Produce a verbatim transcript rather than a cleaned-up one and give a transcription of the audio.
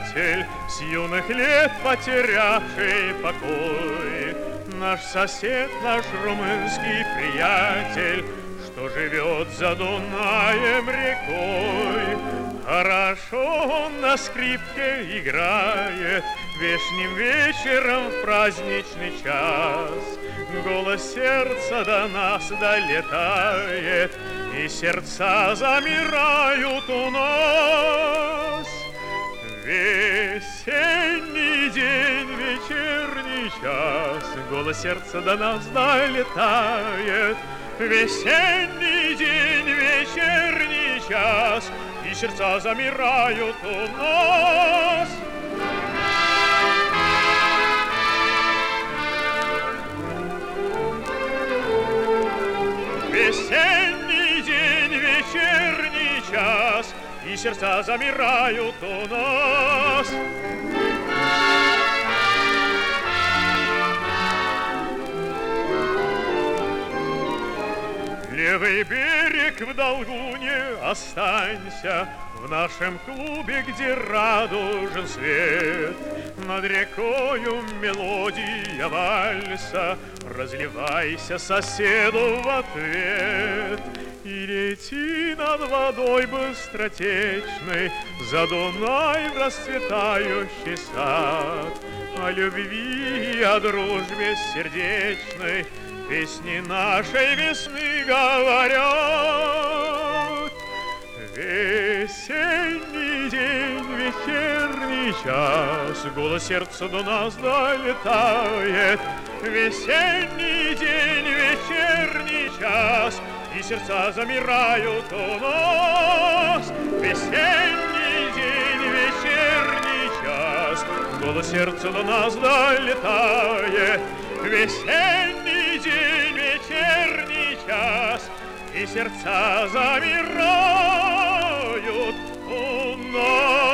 приятель, с юных лет потерявший покой. Наш сосед, наш румынский приятель, что живет за Дунаем рекой. Хорошо он на скрипке играет вешним вечером в праздничный час. Голос сердца до нас долетает, и сердца замирают у нас. Весенний день, вечерний час, голос сердца до нас долетает. Весенний день, вечерний час, и сердца замирают у нас. Весенний день, вечерний час, и сердца замирают у нас. Левый берег в долгу не останься, в нашем клубе, где радужен свет. Над рекою мелодия вальса, разливайся соседу в ответ. И лети над водой быстротечной, за Дунаем расцветающий сад. О любви и о дружбе сердечной песни нашей весны говорят. Весенний день, вечерний час, голос сердца до нас долетает. Весенний день, вечерний час, и сердца замирают у нас. Весенний день, вечерний час, голос сердца до нас долетает. Весенний день, вечерний час, и сердца замирают у нас.